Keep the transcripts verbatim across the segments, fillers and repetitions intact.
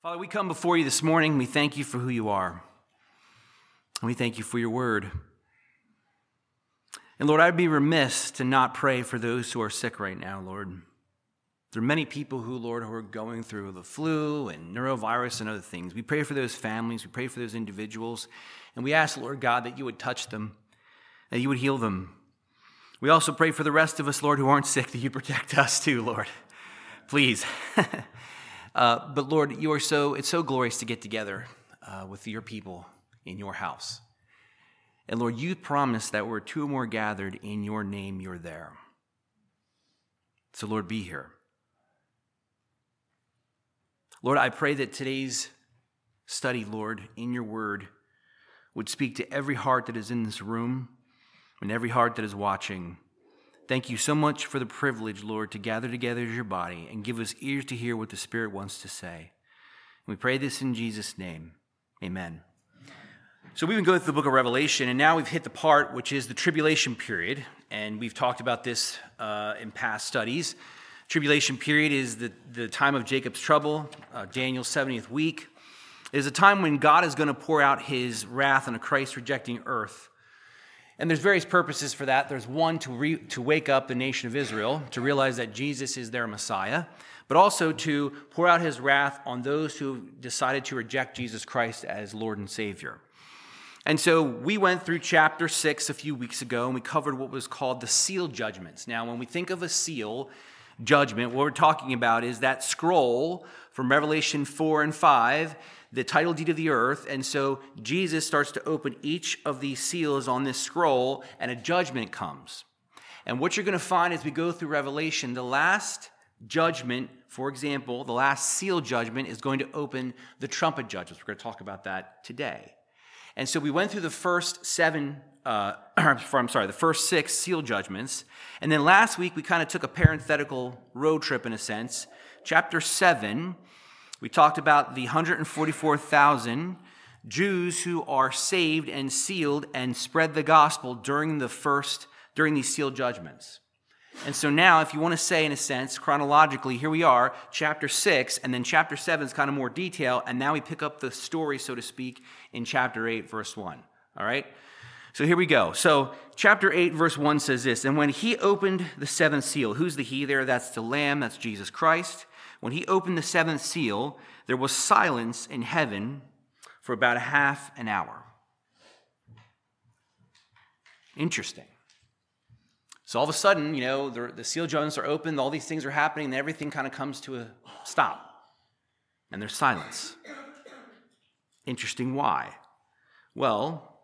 Father, we come before you this morning. We thank you for who you are. And we thank you for your word. And Lord, I'd be remiss to not pray for those who are sick right now, Lord. There are many people who, Lord, who are going through the flu and neurovirus and other things. We pray for those families. We pray for those individuals. And we ask, Lord God, that you would touch them, that you would heal them. We also pray for the rest of us, Lord, who aren't sick, that you protect us too, Lord. Please. uh, but Lord, you are so, it's so glorious to get together uh, with your people in your house. And Lord, you promised that where two or more gathered in your name, you're there. So Lord, be here. Lord, I pray that today's study, Lord, in your word, would speak to every heart that is in this room and every heart that is watching. Thank you so much for the privilege, Lord, to gather together as your body and give us ears to hear what the Spirit wants to say. And we pray this in Jesus' name. Amen. So we've been going through the book of Revelation, and now we've hit the part which is the tribulation period, and we've talked about this uh, in past studies. Tribulation period is the, the time of Jacob's trouble, uh, Daniel's seventieth week. It is a time when God is going to pour out his wrath on a Christ-rejecting earth. And there's various purposes for that. There's one, to, re, to wake up the nation of Israel, to realize that Jesus is their Messiah, but also to pour out his wrath on those who decided to reject Jesus Christ as Lord and Savior. And so we went through chapter six a few weeks ago, and we covered what was called the seal judgments. Now, when we think of a seal judgment, what we're talking about is that scroll from Revelation four and five, the title deed of the earth. And so Jesus starts to open each of these seals on this scroll, and a judgment comes. And what you're going to find as we go through Revelation, the last judgment, for example, the last seal judgment is going to open the trumpet judgments. We're going to talk about that today. And so we went through the first seven, uh, I'm sorry, the first six seal judgments. And then last week we kind of took a parenthetical road trip in a sense. Chapter seven, we talked about the one hundred forty-four thousand Jews who are saved and sealed and spread the gospel during the first, during these seal judgments. And so now, if you want to say, in a sense, chronologically, here we are, chapter six, and then chapter seven is kind of more detail, and now we pick up the story, so to speak, in chapter eight, verse one. All right? So here we go. So chapter eight, verse one says this, "And when he opened the seventh seal," who's the he there? That's the Lamb, that's Jesus Christ. "When he opened the seventh seal, there was silence in heaven for about a half an hour." Interesting. So all of a sudden, you know, the, the seal judgments are open, all these things are happening, and everything kind of comes to a stop. And there's silence. Interesting, why? Well,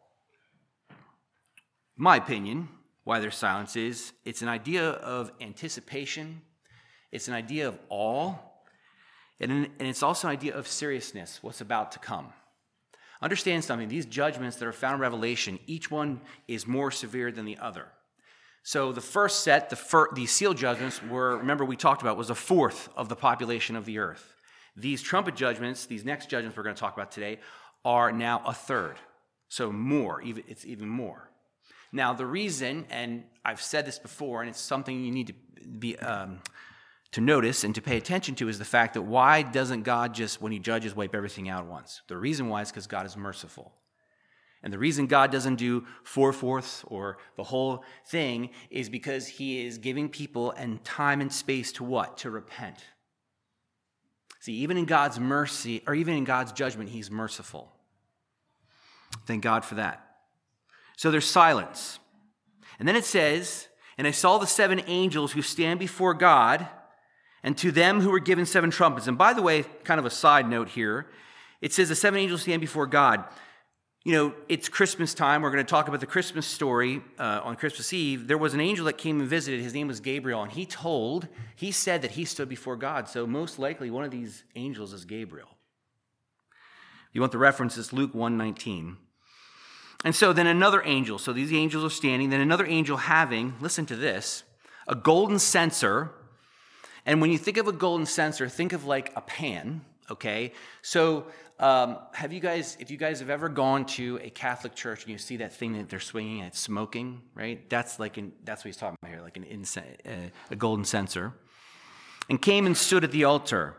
my opinion, why there's silence is, it's an idea of anticipation, it's an idea of awe, and, and it's also an idea of seriousness, what's about to come. Understand something, these judgments that are found in Revelation, each one is more severe than the other. So the first set, the fir- these seal judgments were, remember we talked about, was a fourth of the population of the earth. These trumpet judgments, these next judgments we're going to talk about today, are now a third. So more, even it's even more. Now the reason, and I've said this before, and it's something you need to be um, to notice and to pay attention to, is the fact that why doesn't God just, when he judges, wipe everything out at once? The reason why is because God is merciful. And the reason God doesn't do four-fourths or the whole thing is because he is giving people and time and space to what? To repent. See, even in God's mercy, or even in God's judgment, he's merciful. Thank God for that. So there's silence. And then it says, "And I saw the seven angels who stand before God, and to them who were given seven trumpets." And by the way, kind of a side note here, it says the seven angels stand before God. You know, it's Christmas time. We're going to talk about the Christmas story uh, on Christmas Eve. There was an angel that came and visited. His name was Gabriel, and he told, he said that he stood before God. So most likely one of these angels is Gabriel. You want the reference, it's Luke one nineteen. And so then another angel, so these angels are standing, then another angel having, listen to this, a golden censer. And when you think of a golden censer, think of like a pan, okay? So um, have you guys, if you guys have ever gone to a Catholic church and you see that thing that they're swinging and it's smoking, right? That's like, an, that's what he's talking about here, like an incense, uh, a golden censer. "And came and stood at the altar.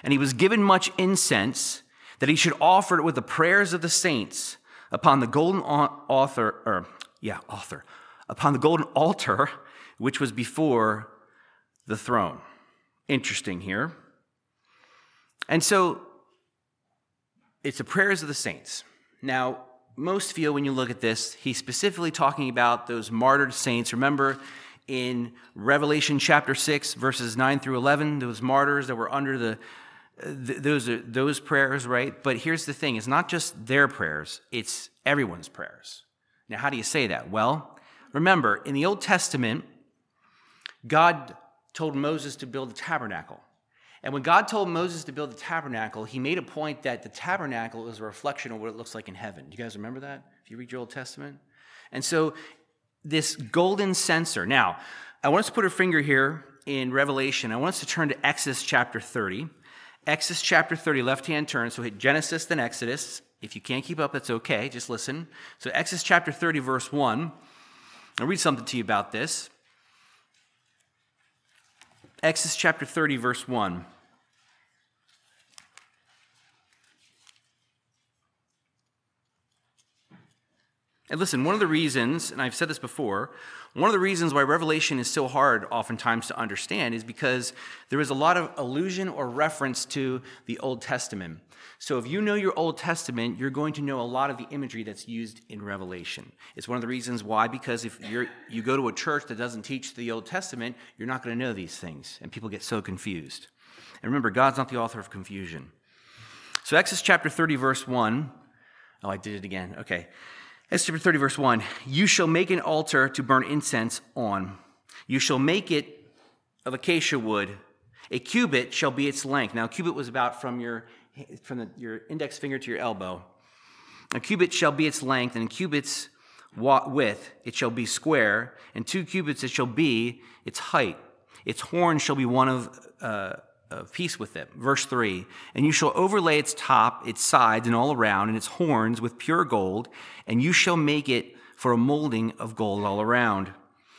And he was given much incense, that he should offer it with the prayers of the saints upon the golden author, or yeah, author, upon the golden altar, which was before the throne. Interesting here. And so it's the prayers of the saints. Now, most feel when you look at this, he's specifically talking about those martyred saints. Remember in Revelation chapter six, verses nine through eleven, those martyrs that were under the, th- those are those prayers, right? But here's the thing, it's not just their prayers, it's everyone's prayers. Now, how do you say that? Well, remember, in the Old Testament, God told Moses to build a tabernacle. And when God told Moses to build the tabernacle, he made a point that the tabernacle is a reflection of what it looks like in heaven. Do you guys remember that if you read your Old Testament? And so this golden censer. Now, I want us to put a finger here in Revelation. I want us to turn to Exodus chapter thirty. Exodus chapter thirty, left-hand turn. So hit Genesis, then Exodus. If you can't keep up, that's okay. Just listen. So Exodus chapter thirty, verse one. I'll read something to you about this. Exodus chapter thirty, verse one. And listen, one of the reasons, and I've said this before, one of the reasons why Revelation is so hard oftentimes to understand is because there is a lot of allusion or reference to the Old Testament. So if you know your Old Testament, you're going to know a lot of the imagery that's used in Revelation. It's one of the reasons why, because if you're, you go to a church that doesn't teach the Old Testament, you're not going to know these things, and people get so confused. And remember, God's not the author of confusion. So Exodus chapter thirty, verse one. Oh, I did it again. Okay. Exodus chapter thirty, verse one. You shall make an altar to burn incense on. You shall make it of acacia wood. A cubit shall be its length. Now, a cubit was about from your from the, your index finger to your elbow. A cubit shall be its length, and a cubit's width it shall be square, and two cubits it shall be its height. Its horn shall be one of uh, of piece with it. Verse three, and you shall overlay its top, its sides, and all around, and its horns with pure gold, and you shall make it for a molding of gold all around.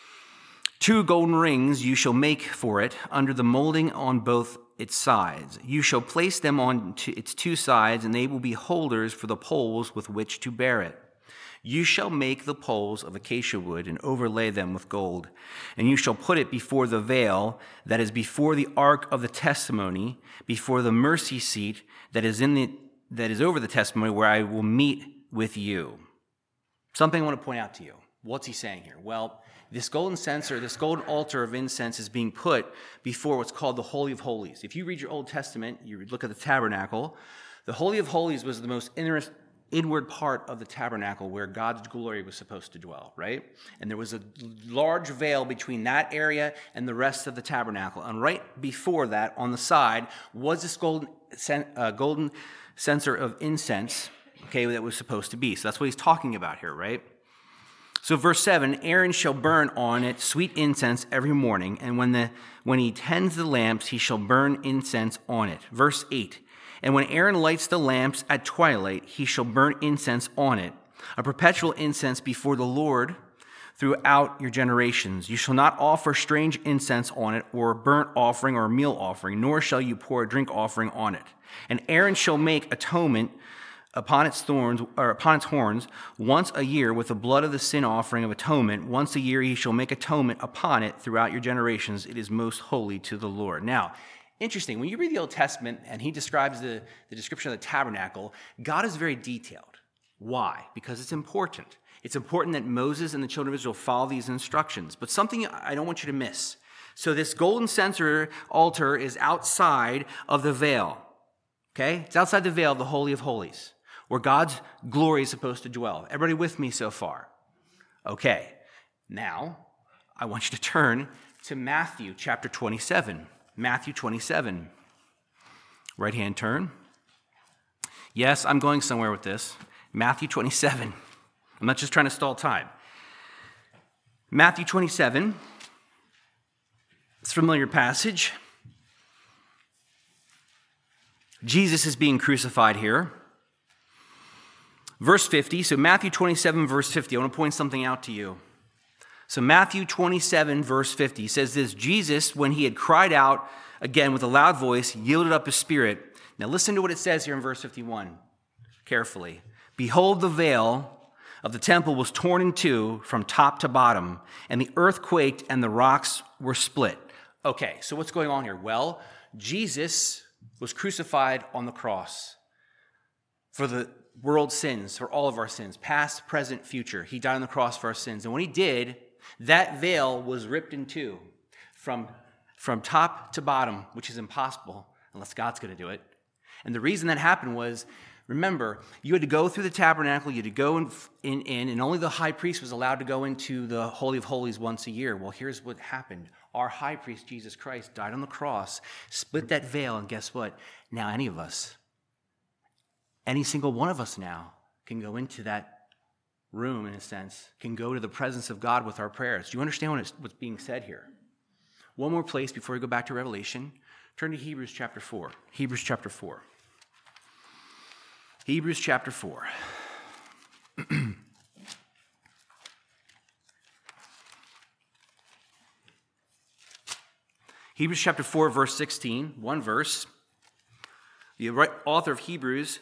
Two golden rings you shall make for it under the molding on both its sides. You shall place them on to its two sides, and they will be holders for the poles with which to bear it. You shall make the poles of acacia wood and overlay them with gold. And you shall put it before the veil that is before the ark of the testimony, before the mercy seat that is in the that is over the testimony, where I will meet with you. Something I want to point out to you. What's he saying here? Well, this golden censer, this golden altar of incense is being put before what's called the Holy of Holies. If you read your Old Testament, you look at the tabernacle, the Holy of Holies was the most interesting inward part of the tabernacle where God's glory was supposed to dwell, right? And there was a large veil between that area and the rest of the tabernacle. And right before that, on the side, was this golden, uh, golden censer of incense, okay, that was supposed to be. So that's what he's talking about here, right? So verse seven, Aaron shall burn on it sweet incense every morning, and when the when he tends the lamps, he shall burn incense on it. Verse eight, and when Aaron lights the lamps at twilight, he shall burn incense on it, a perpetual incense before the Lord throughout your generations. You shall not offer strange incense on it, or burnt offering or meal offering, nor shall you pour a drink offering on it. And Aaron shall make atonement upon its thorns or upon its horns once a year with the blood of the sin offering of atonement. Once a year he shall make atonement upon it throughout your generations. It is most holy to the Lord. Now, interesting, when you read the Old Testament and he describes the, the description of the tabernacle, God is very detailed. Why? Because it's important. It's important that Moses and the children of Israel follow these instructions. But something I don't want you to miss. So this golden censer altar is outside of the veil. Okay? It's outside the veil of the Holy of Holies, where God's glory is supposed to dwell. Everybody with me so far? Okay. Now, I want you to turn to Matthew chapter twenty-seven. Matthew twenty-seven. Right-hand turn. Yes, I'm going somewhere with this. Matthew twenty-seven. I'm not just trying to stall time. Matthew twenty-seven. It's a familiar passage. Jesus is being crucified here. Verse fifty, so Matthew twenty-seven, verse fifty. I want to point something out to you. So Matthew twenty-seven, verse fifty says this, Jesus, when he had cried out again with a loud voice, yielded up his spirit. Now listen to what it says here in verse fifty-one carefully. Behold, the veil of the temple was torn in two from top to bottom, and the earth quaked and the rocks were split. Okay, so what's going on here? Well, Jesus was crucified on the cross for the world's sins, for all of our sins, past, present, future. He died on the cross for our sins. And when he did, that veil was ripped in two from, from top to bottom, which is impossible unless God's going to do it. And the reason that happened was, remember, you had to go through the tabernacle, you had to go in, in, in, and only the high priest was allowed to go into the Holy of Holies once a year. Well, here's what happened. Our high priest, Jesus Christ, died on the cross, split that veil, and guess what? Now any of us, any single one of us now can go into that room, in a sense, can go to the presence of God with our prayers. Do you understand what is, what's being said here? One more place before we go back to Revelation. Turn to Hebrews chapter four. Hebrews chapter four. Hebrews chapter four. Hebrews chapter four, verse sixteen, one verse. The author of Hebrews,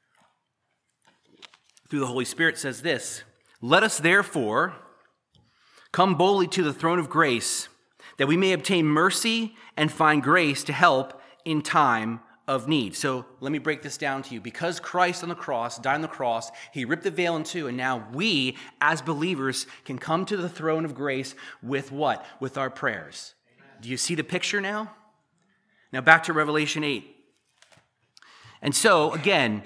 through the Holy Spirit, says this: Let us therefore come boldly to the throne of grace, that we may obtain mercy and find grace to help in time of need. So let me break this down to you. Because Christ on the cross, died on the cross, he ripped the veil in two, and now we, as believers, can come to the throne of grace with what? With our prayers. Amen. Do you see the picture now? Now back to Revelation eight. And so, again,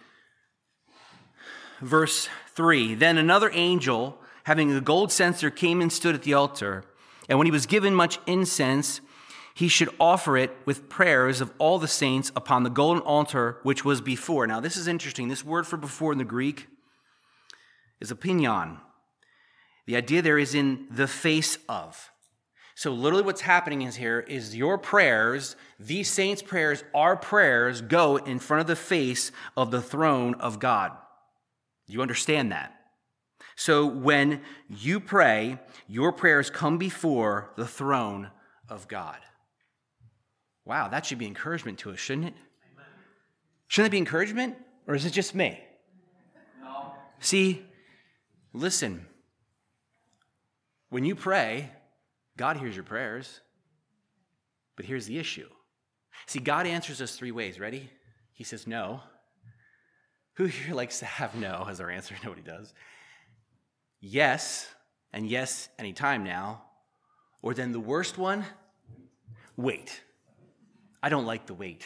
verse three, Then another angel, having a gold censer, came and stood at the altar. And when he was given much incense, he should offer it with prayers of all the saints upon the golden altar which was before. Now, this is interesting. This word for before in the Greek is opinion. The idea there is in the face of. So literally what's happening is here is your prayers, these saints' prayers, our prayers, go in front of the face of the throne of God. You understand that? So when you pray, your prayers come before the throne of God. Wow, that should be encouragement to us, shouldn't it? Amen. Shouldn't it be encouragement? Or is it just me? No. See, listen. When you pray, God hears your prayers. But here's the issue. See, God answers us three ways. Ready? He says no. Who here likes to have no as our answer? Nobody does. Yes, and yes anytime now. Or then the worst one, wait. I don't like the wait.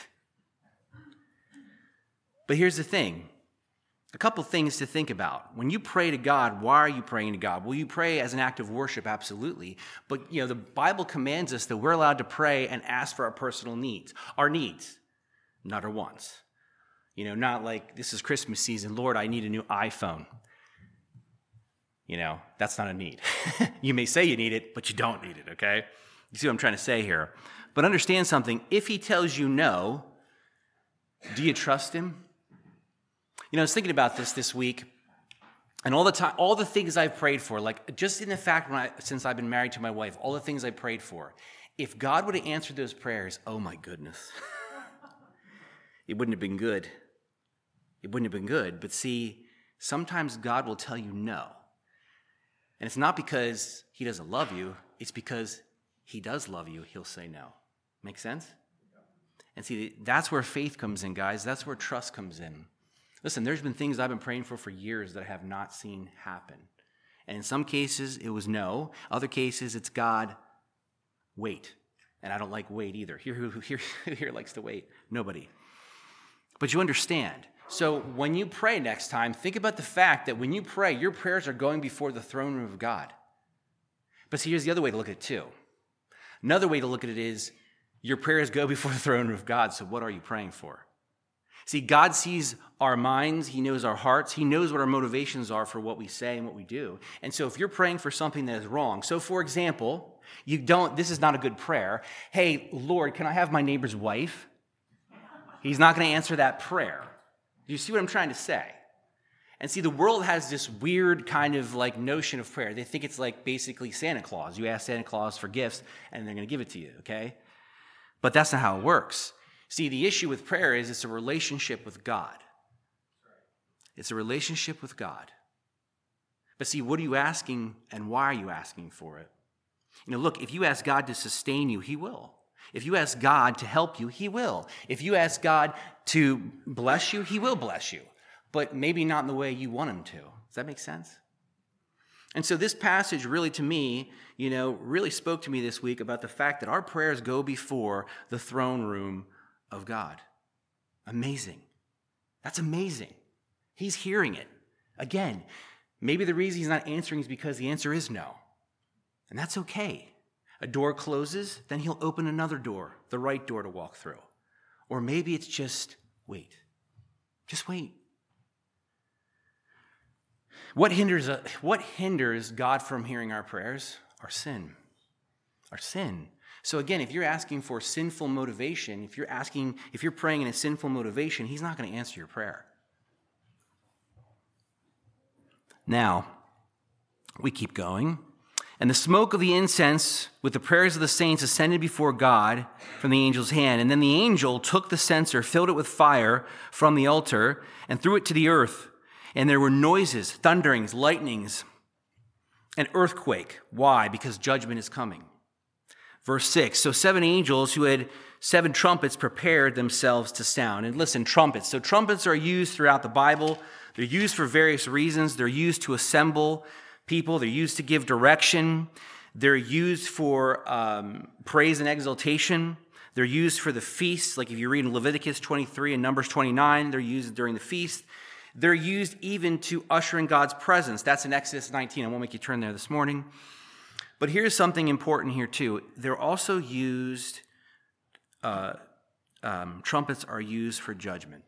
But here's the thing. A couple things to think about. When you pray to God, why are you praying to God? Well, you pray as an act of worship, absolutely. But, you know, the Bible commands us that we're allowed to pray and ask for our personal needs. Our needs, not our wants. You know, not like, this is Christmas season, Lord, I need a new iPhone. You know, that's not a need. You may say you need it, but you don't need it, okay? You see what I'm trying to say here? But understand something. If he tells you no, do you trust him? You know, I was thinking about this this week, and all the time, all the things I've prayed for, like just in the fact when I, since I've been married to my wife, all the things I prayed for, if God would have answered those prayers, oh my goodness, it wouldn't have been good. It wouldn't have been good. But see, sometimes God will tell you no. And it's not because he doesn't love you. It's because he does love you. He'll say no. Make sense? And see, that's where faith comes in, guys. That's where trust comes in. Listen, there's been things I've been praying for for years that I have not seen happen. And in some cases, it was no. Other cases, it's God, wait. And I don't like wait either. Here, who here, here likes to wait? Nobody. But you understand. So when you pray next time, think about the fact that when you pray, your prayers are going before the throne room of God. But see, here's the other way to look at it too. Another way to look at it is your prayers go before the throne room of God, so what are you praying for? See, God sees our minds. He knows our hearts. He knows what our motivations are for what we say and what we do. And so if you're praying for something that is wrong, so for example, you don't, this is not a good prayer. Hey, Lord, can I have my neighbor's wife? He's not going to answer that prayer. Do you see what I'm trying to say? And see, the world has this weird kind of like notion of prayer. They think it's like basically Santa Claus. You ask Santa Claus for gifts, and they're going to give it to you, okay? But that's not how it works. See, the issue with prayer is it's a relationship with God. It's a relationship with God. But see, what are you asking and why are you asking for it? You know, look, if you ask God to sustain you, he will. If you ask God to help you, he will. If you ask God to bless you, he will bless you. But maybe not in the way you want him to. Does that make sense? And so this passage really, to me, you know, really spoke to me this week about the fact that our prayers go before the throne room of God. Amazing. That's amazing. He's hearing it. Again, maybe the reason he's not answering is because the answer is no. And that's okay. A door closes, then he'll open another door, the right door to walk through. Or maybe it's just wait. Just wait. What hinders, what hinders God from hearing our prayers? Our sin. Our sin. So again, if you're asking for sinful motivation, if you're asking, if you're praying in a sinful motivation, he's not going to answer your prayer. Now, we keep going. And the smoke of the incense with the prayers of the saints ascended before God from the angel's hand. And then the angel took the censer, filled it with fire from the altar, and threw it to the earth. And there were noises, thunderings, lightnings, an earthquake. Why? Because judgment is coming. Verse six, so seven angels who had seven trumpets prepared themselves to sound. And listen, trumpets. So trumpets are used throughout the Bible. They're used for various reasons. They're used to assemble people. They're used to give direction. They're used for um, praise and exaltation. They're used for the feasts. Like if you read in Leviticus twenty-three and Numbers twenty-nine, they're used during the feast. They're used even to usher in God's presence. That's in Exodus nineteen. I won't make you turn there this morning. But here's something important here too. They're also used, uh, um, trumpets are used for judgment.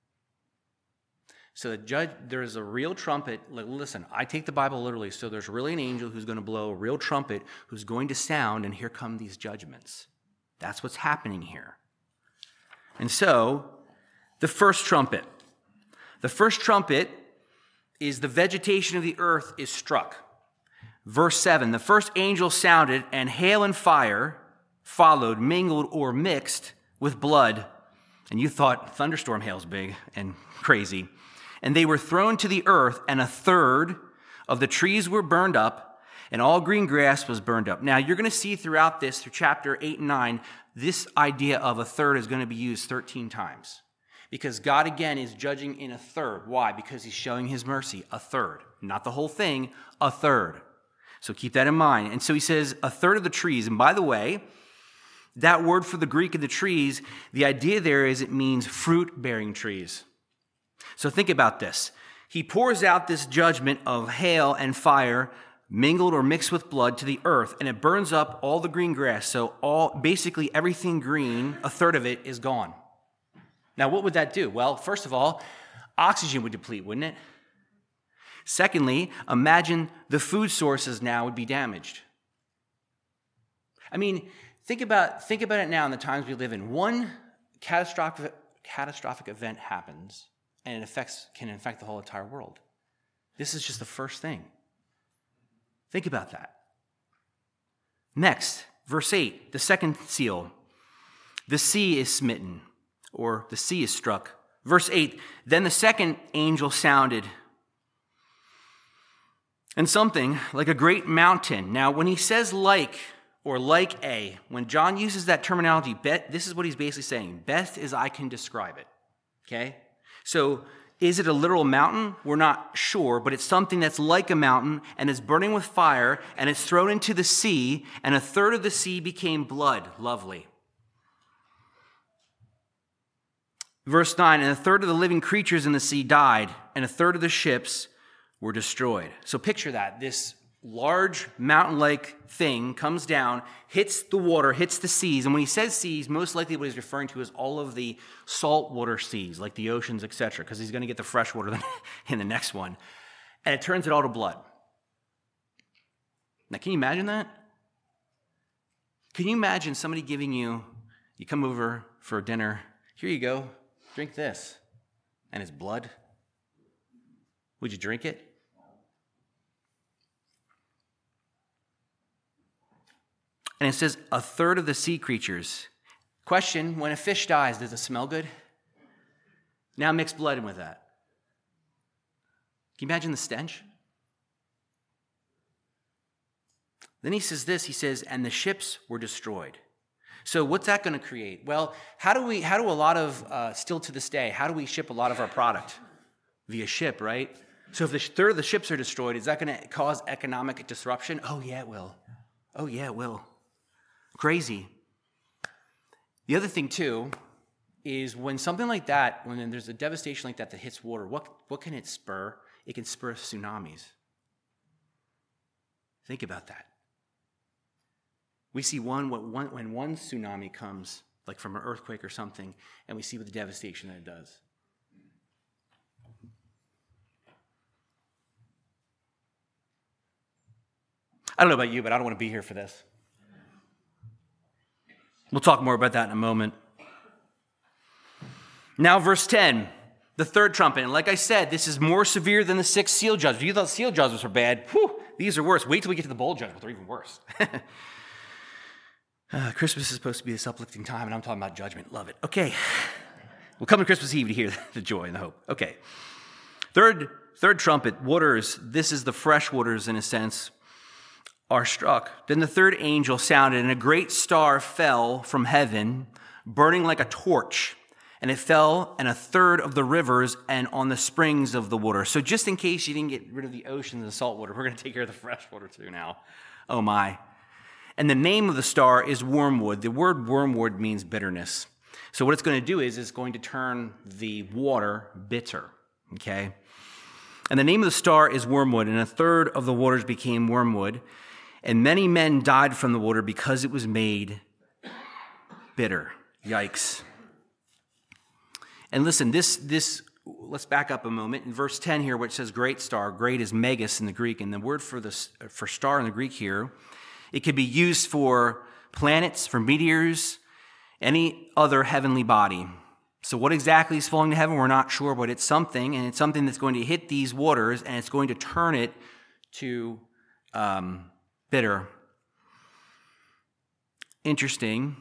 So the judge, there's a real trumpet. Listen, I take the Bible literally. So there's really an angel who's going to blow a real trumpet who's going to sound, and here come these judgments. That's what's happening here. And so the first trumpet. The first trumpet is the vegetation of the earth is struck. Verse seven, the first angel sounded, and hail and fire followed, mingled or mixed with blood. And you thought thunderstorm hail's big and crazy. And they were thrown to the earth, and a third of the trees were burned up, and all green grass was burned up. Now, you're going to see throughout this, through chapter eight and nine, this idea of a third is going to be used thirteen times. Because God, again, is judging in a third. Why? Because he's showing his mercy. A third. Not the whole thing, a third. So keep that in mind. And so he says a third of the trees. And by the way, that word for the Greek of the trees, the idea there is it means fruit-bearing trees. So think about this. He pours out this judgment of hail and fire, mingled or mixed with blood, to the earth, and it burns up all the green grass. So all basically everything green, a third of it is gone. Now, what would that do? Well, first of all, oxygen would deplete, wouldn't it? Secondly, imagine the food sources now would be damaged. I mean, think about, think about it now in the times we live in. One catastrophic, catastrophic event happens, and it affects, can affect the whole entire world. This is just the first thing. Think about that. Next, verse eight, the second seal. The sea is smitten, or the sea is struck. Verse eight, then the second angel sounded, and something like a great mountain. Now, when he says like, or like a, when John uses that terminology, bet, this is what he's basically saying. Best as I can describe it. Okay? So, is it a literal mountain? We're not sure, but it's something that's like a mountain and is burning with fire, and it's thrown into the sea, and a third of the sea became blood. Lovely. Verse nine, and a third of the living creatures in the sea died, and a third of the ships were destroyed. So picture that. This large mountain-like thing comes down, hits the water, hits the seas. And when he says seas, most likely what he's referring to is all of the saltwater seas, like the oceans, et cetera, because he's going to get the fresh water in the next one. And it turns it all to blood. Now, can you imagine that? Can you imagine somebody giving you, you come over for dinner, here you go, drink this, and it's blood? Would you drink it? And it says a third of the sea creatures, Question, when a fish dies, does it smell good? Now mix blood in with that. Can you imagine the stench? Then he says this, he says, and the ships were destroyed. So what's that going to create? Well, how do we, how do a lot of, uh, still to this day, how do we ship a lot of our product? Via ship, right? So if the third of the ships are destroyed, is that going to cause economic disruption? Oh, yeah, it will. Oh, yeah, it will. Crazy. The other thing, too, is when something like that, when there's a devastation like that that hits water, what, what can it spur? It can spur tsunamis. Think about that. We see one, one when one tsunami comes, like from an earthquake or something, and we see what the devastation that it does. I don't know about you, but I don't want to be here for this. We'll talk more about that in a moment. Now, verse ten, the third trumpet. And like I said, this is more severe than the six seal judgments. You thought seal judgments were bad. Whew, these are worse. Wait till we get to the bowl judgment. They're even worse. uh, Christmas is supposed to be this uplifting time, and I'm talking about judgment. Love it. Okay. We'll come to Christmas Eve to hear the joy and the hope. Okay. Third, third trumpet, waters. This is the fresh waters, in a sense, are struck. Then the third angel sounded, and a great star fell from heaven, burning like a torch. And it fell in a third of the rivers and on the springs of the water. So just in case you didn't get rid of the oceans and the salt water, we're going to take care of the fresh water too now. Oh my. And the name of the star is wormwood. The word wormwood means bitterness. So what it's going to do is it's going to turn the water bitter. Okay? And the name of the star is wormwood, and a third of the waters became wormwood. And many men died from the water because it was made bitter. Yikes. And listen, this, this, let's back up a moment. In verse ten here, where it says great star, great is megas in the Greek, and the word for, the, for star in the Greek here, it could be used for planets, for meteors, any other heavenly body. So what exactly is falling to heaven, we're not sure, but it's something, and it's something that's going to hit these waters, and it's going to turn it to um, bitter. Interesting.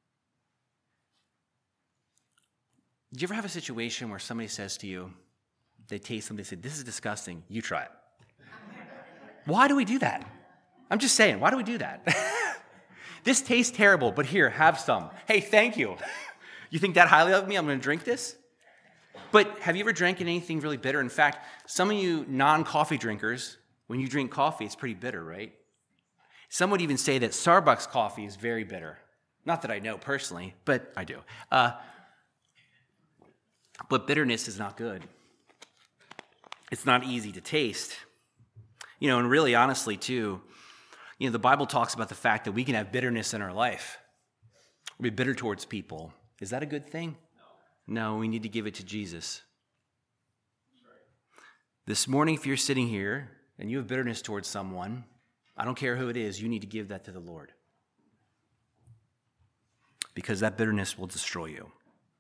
Did you ever have a situation where somebody says to you, they taste something, they say, this is disgusting, you try it. Why do we do that? I'm just saying, why do we do that? This tastes terrible, but here, have some. Hey, thank you. You think that highly of me? I'm going to drink this? But have you ever drank anything really bitter? In fact, some of you non-coffee drinkers, when you drink coffee, it's pretty bitter, right? Some would even say that Starbucks coffee is very bitter. Not that I know personally, but I do. Uh, But bitterness is not good. It's not easy to taste. You know, and really honestly too, you know, the Bible talks about the fact that we can have bitterness in our life. We're bitter towards people. Is that a good thing? No. No, we need to give it to Jesus. This morning, if you're sitting here and you have bitterness towards someone, I don't care who it is, you need to give that to the Lord. Because that bitterness will destroy you.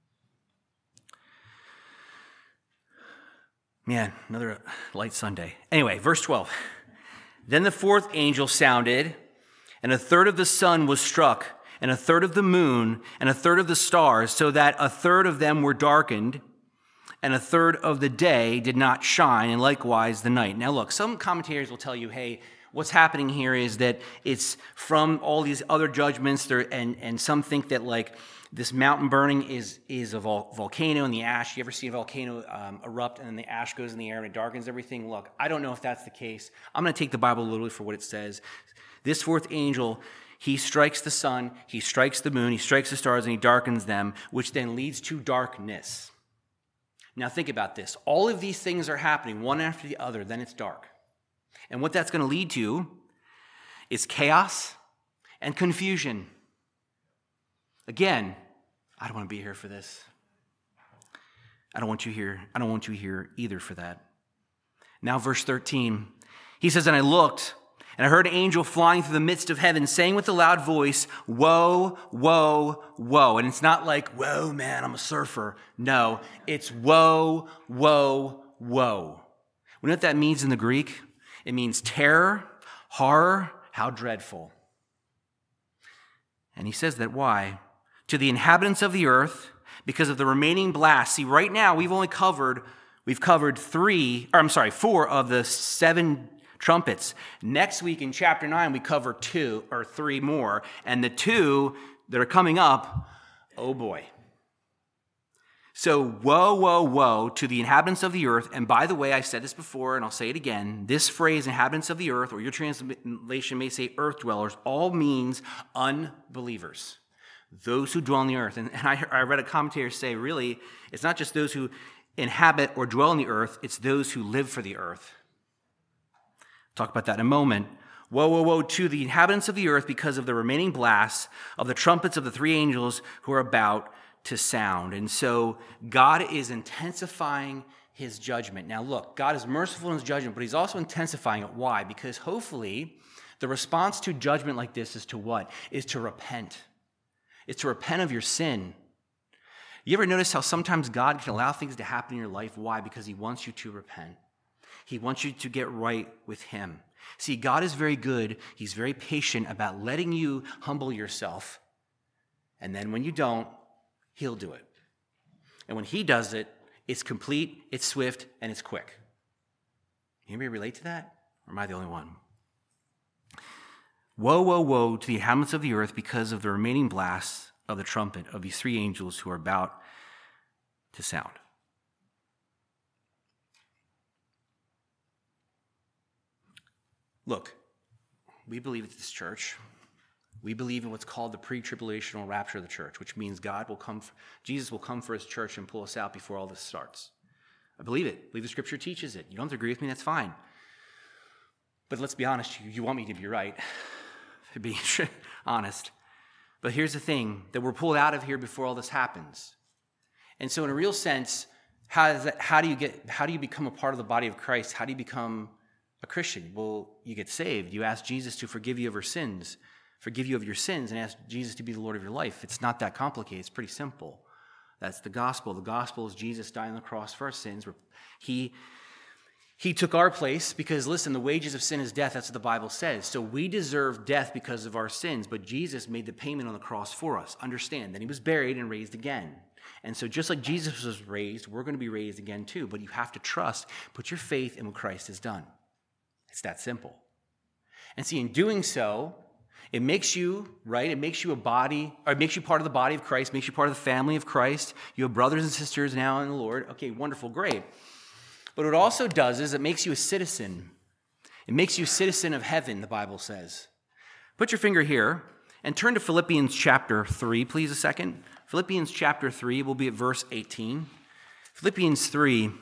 Man, another light Sunday. Anyway, verse twelve. Then the fourth angel sounded, and a third of the sun was struck, and a third of the moon, and a third of the stars, so that a third of them were darkened, and a third of the day did not shine, and likewise the night. Now look, some commentators will tell you, hey, what's happening here is that it's from all these other judgments, there, and, and some think that like this mountain burning is, is a vol- volcano and the ash. You ever see a volcano um, erupt and then the ash goes in the air and it darkens everything? Look, I don't know if that's the case. I'm going to take the Bible literally for what it says. This fourth angel, he strikes the sun, he strikes the moon, he strikes the stars, and he darkens them, which then leads to darkness. Now think about this. All of these things are happening one after the other, then it's dark. And what that's going to lead to is chaos and confusion. Again, I don't want to be here for this. I don't want you here. I don't want you here either for that. Now, verse thirteen. He says, and I looked, and I heard an angel flying through the midst of heaven, saying with a loud voice, woe, woe, woe. And it's not like, whoa, man, I'm a surfer. No, it's woe, woe, woe. You know what that means in the Greek? It means terror, horror, how dreadful. And he says that why? to the inhabitants of the earth because of the remaining blast. See, right now we've only covered, we've covered three, or I'm sorry, four of the seven trumpets. Next week in chapter nine, we cover two or three more. And the two that are coming up, oh boy. So woe, woe, woe to the inhabitants of the earth. And by the way, I said this before and I'll say it again. This phrase, inhabitants of the earth, or your translation may say earth dwellers, all means unbelievers. Those who dwell on the earth. And, and I, I read a commentator say, really, it's not just those who inhabit or dwell on the earth, it's those who live for the earth. Talk about that in a moment. Woe, woe, woe to the inhabitants of the earth because of the remaining blasts of the trumpets of the three angels who are about to sound. And so God is intensifying his judgment. Now look, God is merciful in his judgment, but he's also intensifying it. Why? Because hopefully the response to judgment like this is to what? Is to repent. It's to repent of your sin. You ever notice how sometimes God can allow things to happen in your life? Why? Because he wants you to repent. He wants you to get right with him. See, God is very good. He's very patient about letting you humble yourself. And then when you don't, he'll do it. And when he does it, it's complete, it's swift, and it's quick. Anybody relate to that? Or am I the only one? Woe, woe, woe to the inhabitants of the earth because of the remaining blasts of the trumpet of these three angels who are about to sound. Look, we believe at this church. We believe in what's called the pre-tribulational rapture of the church, which means God will come, for, Jesus will come for his church and pull us out before all this starts. I believe it. I believe the scripture teaches it. You don't have to agree with me, that's fine. But let's be honest, you, you want me to be right. To be honest. But here's the thing, that we're pulled out of here before all this happens. And so in a real sense, how, does that, how do you get? How do you become a part of the body of Christ? How do you become a Christian? Well, you get saved. You ask Jesus to forgive you of your sins, forgive you of your sins, and ask Jesus to be the Lord of your life. It's not that complicated. It's pretty simple. That's the gospel. The gospel is Jesus dying on the cross for our sins. He He took our place because, listen, the wages of sin is death. That's what the Bible says. So we deserve death because of our sins, but Jesus made the payment on the cross for us. Understand that he was buried and raised again. And so just like Jesus was raised, we're going to be raised again too. But you have to trust, put your faith in what Christ has done. It's that simple. And see, in doing so, it makes you, right, it makes you a body, or it makes you part of the body of Christ, makes you part of the family of Christ. You have brothers and sisters now in the Lord. Okay, wonderful, great. But what it also does is it makes you a citizen. It makes you a citizen of heaven, the Bible says. Put your finger here and turn to Philippians chapter three, please, a second. Philippians chapter three, we'll be at verse eighteen. Philippians three.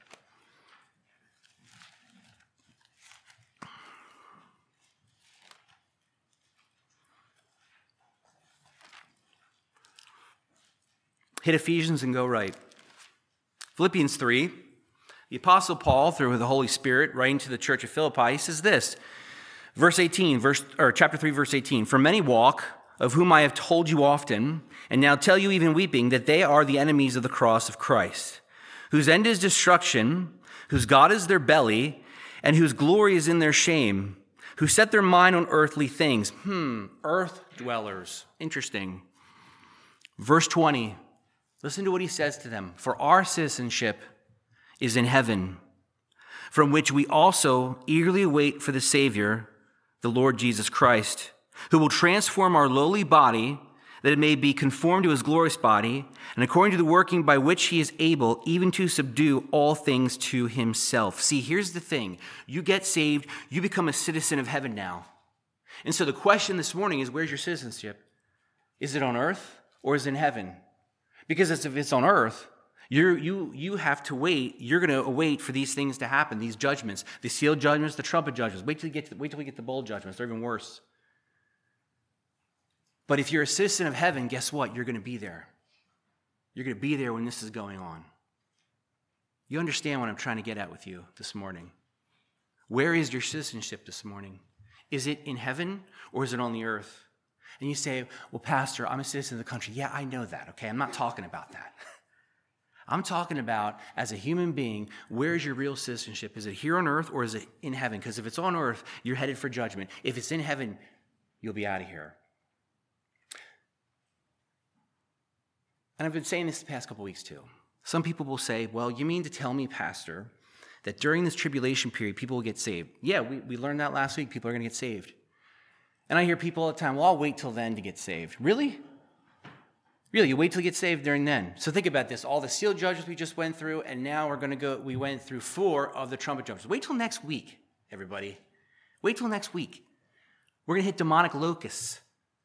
Hit Ephesians and go right. Philippians three. The Apostle Paul, through the Holy Spirit, writing to the church of Philippi, he says this, verse eighteen, verse or chapter three, verse eighteen. For many walk, of whom I have told you often, and now tell you even weeping, that they are the enemies of the cross of Christ, whose end is destruction, whose God is their belly, and whose glory is in their shame, who set their mind on earthly things. Hmm, earth dwellers. Interesting. Verse twenty. Listen to what he says to them. For our citizenship is in heaven, from which we also eagerly wait for the Savior, the Lord Jesus Christ, who will transform our lowly body, that it may be conformed to his glorious body, and according to the working by which he is able even to subdue all things to himself. See, here's the thing. You get saved, you become a citizen of heaven now. And so the question this morning is, where's your citizenship? Is it on earth or is it in heaven? Because if it's on earth, You're, you you have to wait. You're going to wait for these things to happen, these judgments, the sealed judgments, the trumpet judgments. Wait till you get to, wait till we get the bowl judgments. They're even worse. But if you're a citizen of heaven, guess what? You're going to be there. You're going to be there when this is going on. You understand what I'm trying to get at with you this morning. Where is your citizenship this morning? Is it in heaven or is it on the earth? And you say, well, Pastor, I'm a citizen of the country. Yeah, I know that, okay? I'm not talking about that. I'm talking about, as a human being, where's your real citizenship? Is it here on earth or is it in heaven? Because if it's on earth, you're headed for judgment. If it's in heaven, you'll be out of here. And I've been saying this the past couple weeks too. Some people will say, well, you mean to tell me, Pastor, that during this tribulation period, people will get saved? Yeah, we, we learned that last week. People are going to get saved. And I hear people all the time, well, I'll wait till then to get saved. Really? Really, you wait till you get saved during then. So think about this. All the seal judges we just went through, and now we're going to go, we went through four of the trumpet judges. Wait till next week, everybody. Wait till next week. We're going to hit demonic locusts.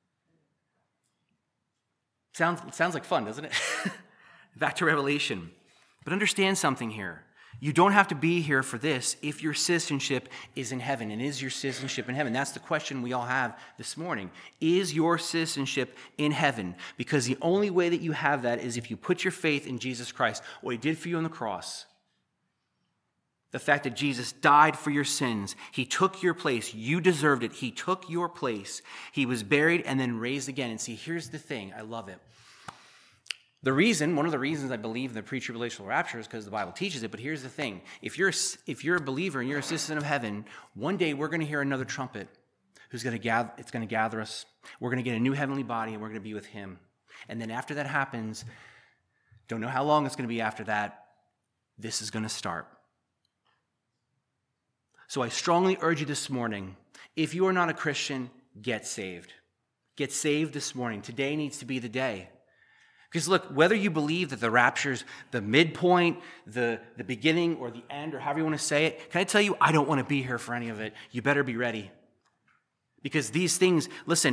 Sounds, sounds like fun, doesn't it? Back to Revelation. But understand something here. You don't have to be here for this if your citizenship is in heaven. And is your citizenship in heaven? That's the question we all have this morning. Is your citizenship in heaven? Because the only way that you have that is if you put your faith in Jesus Christ, what he did for you on the cross. The fact that Jesus died for your sins. He took your place. You deserved it. He took your place. He was buried and then raised again. And see, here's the thing. I love it. The reason, one of the reasons I believe in the pre-tribulational rapture is because the Bible teaches it, but here's the thing. If you're, if you're a believer and you're a citizen of heaven, one day we're going to hear another trumpet who's going to gather, it's going to gather us. We're going to get a new heavenly body and we're going to be with him. And then after that happens, don't know how long it's going to be after that, this is going to start. So I strongly urge you this morning, if you are not a Christian, get saved. Get saved this morning. Today needs to be the day. Because look, whether you believe that the rapture's the midpoint, the, the beginning, or the end, or however you want to say it, can I tell you, I don't want to be here for any of it. You better be ready. Because these things, listen,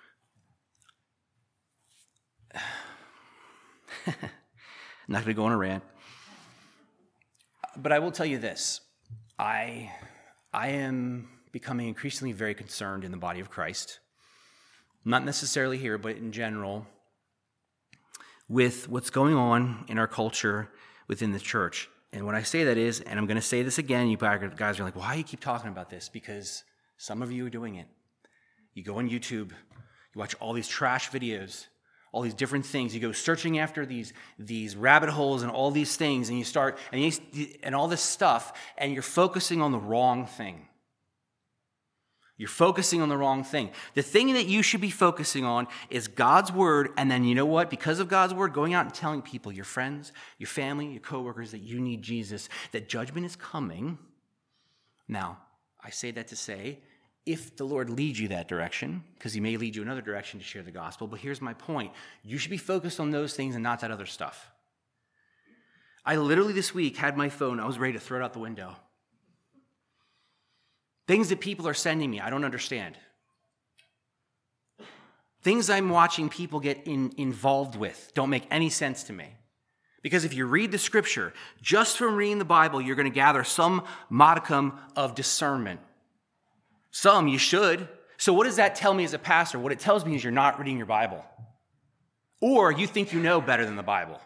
I'm not going to go on a rant, but I will tell you this. I, I am becoming increasingly very concerned in the body of Christ. Not necessarily here, but in general, with what's going on in our culture within the church. And what I say that is, and I'm going to say this again, you guys are like, why do you keep talking about this? Because some of you are doing it. You go on YouTube, you watch all these trash videos, all these different things. You go searching after these, these rabbit holes and all these things, and you start, and, you, and all this stuff, and you're focusing on the wrong thing. You're focusing on the wrong thing. The thing that you should be focusing on is God's word, and then you know what? Because of God's word, going out and telling people, your friends, your family, your coworkers, that you need Jesus, that judgment is coming. Now, I say that to say, if the Lord leads you that direction, because he may lead you another direction to share the gospel, but here's my point. You should be focused on those things and not that other stuff. I literally this week had my phone, I was ready to throw it out the window. Things that people are sending me, I don't understand. Things I'm watching people get in, involved with don't make any sense to me. Because if you read the scripture, just from reading the Bible, you're going to gather some modicum of discernment. Some you should. So what does that tell me as a pastor? What it tells me is you're not reading your Bible. Or you think you know better than the Bible.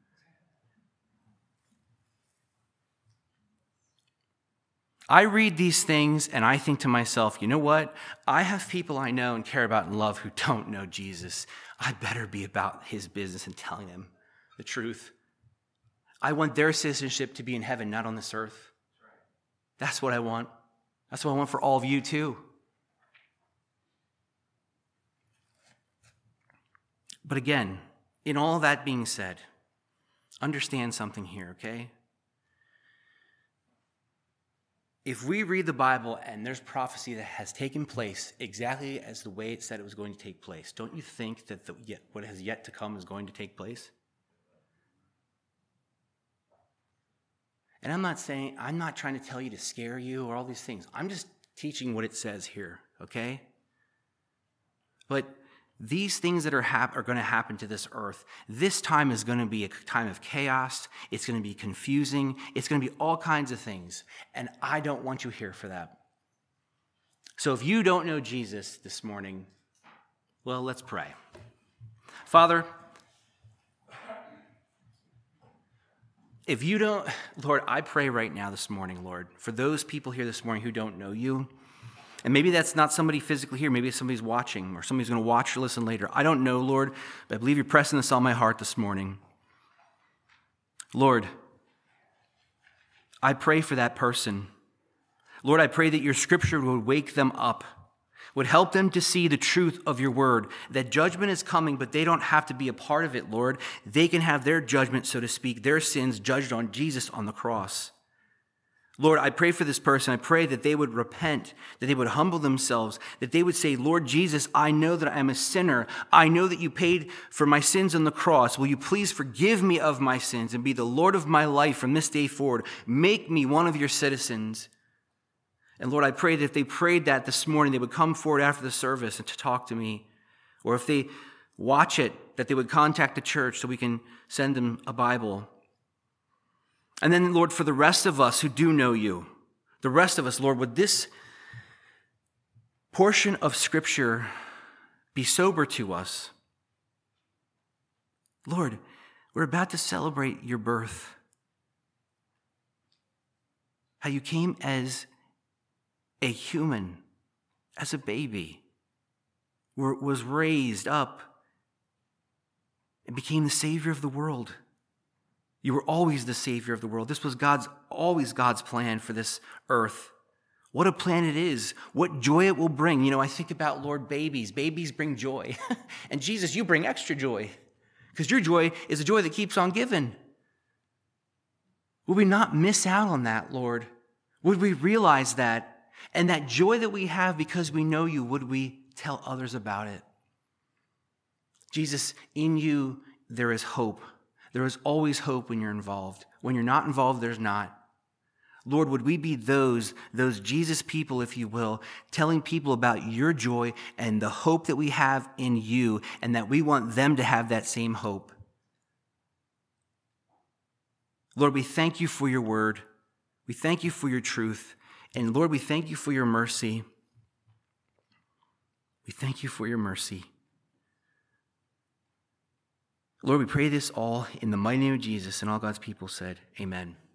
I read these things and I think to myself, you know what? I have people I know and care about and love who don't know Jesus. I better be about his business and telling them the truth. I want their citizenship to be in heaven, not on this earth. That's what I want. That's what I want for all of you too. But again, in all that being said, understand something here, okay? If we read the Bible and there's prophecy that has taken place exactly as the way it said it was going to take place, don't you think that the, yet, what has yet to come is going to take place? And I'm not saying, I'm not trying to tell you to scare you or all these things. I'm just teaching what it says here, okay? But these things that are, hap- are going to happen to this earth, this time is going to be a time of chaos. It's going to be confusing. It's going to be all kinds of things. And I don't want you here for that. So if you don't know Jesus this morning, well, let's pray. Father, if you don't, Lord, I pray right now this morning, Lord, for those people here this morning who don't know you. And maybe that's not somebody physically here. Maybe somebody's watching or somebody's going to watch or listen later. I don't know, Lord, but I believe you're pressing this on my heart this morning. Lord, I pray for that person. Lord, I pray that your scripture would wake them up. would help them to see the truth of your word, that judgment is coming, but they don't have to be a part of it, Lord. They can have their judgment, so to speak, their sins judged on Jesus on the cross. Lord, I pray for this person. I pray that they would repent, that they would humble themselves, that they would say, Lord Jesus, I know that I am a sinner. I know that you paid for my sins on the cross. Will you please forgive me of my sins and be the Lord of my life from this day forward? Make me one of your citizens. And Lord, I pray that if they prayed that this morning, they would come forward after the service and to talk to me. Or if they watch it, that they would contact the church so we can send them a Bible. And then, Lord, for the rest of us who do know you, the rest of us, Lord, would this portion of Scripture be sober to us? Lord, we're about to celebrate your birth. How you came as a human, as a baby, was raised up and became the Savior of the world. You were always the Savior of the world. This was God's, always God's plan for this earth. What a plan it is. What joy it will bring. You know, I think about, Lord, babies. Babies bring joy. And Jesus, you bring extra joy. Because your joy is a joy that keeps on giving. Would we not miss out on that, Lord? Would we realize that? And that joy that we have because we know you, would we tell others about it? Jesus, in you, there is hope. There is always hope when you're involved. When you're not involved, there's not. Lord, would we be those, those Jesus people, if you will, telling people about your joy and the hope that we have in you, and that we want them to have that same hope. Lord, we thank you for your word. We thank you for your truth. And Lord, we thank you for your mercy. We thank you for your mercy. Lord, we pray this all in the mighty name of Jesus, and all God's people said, amen.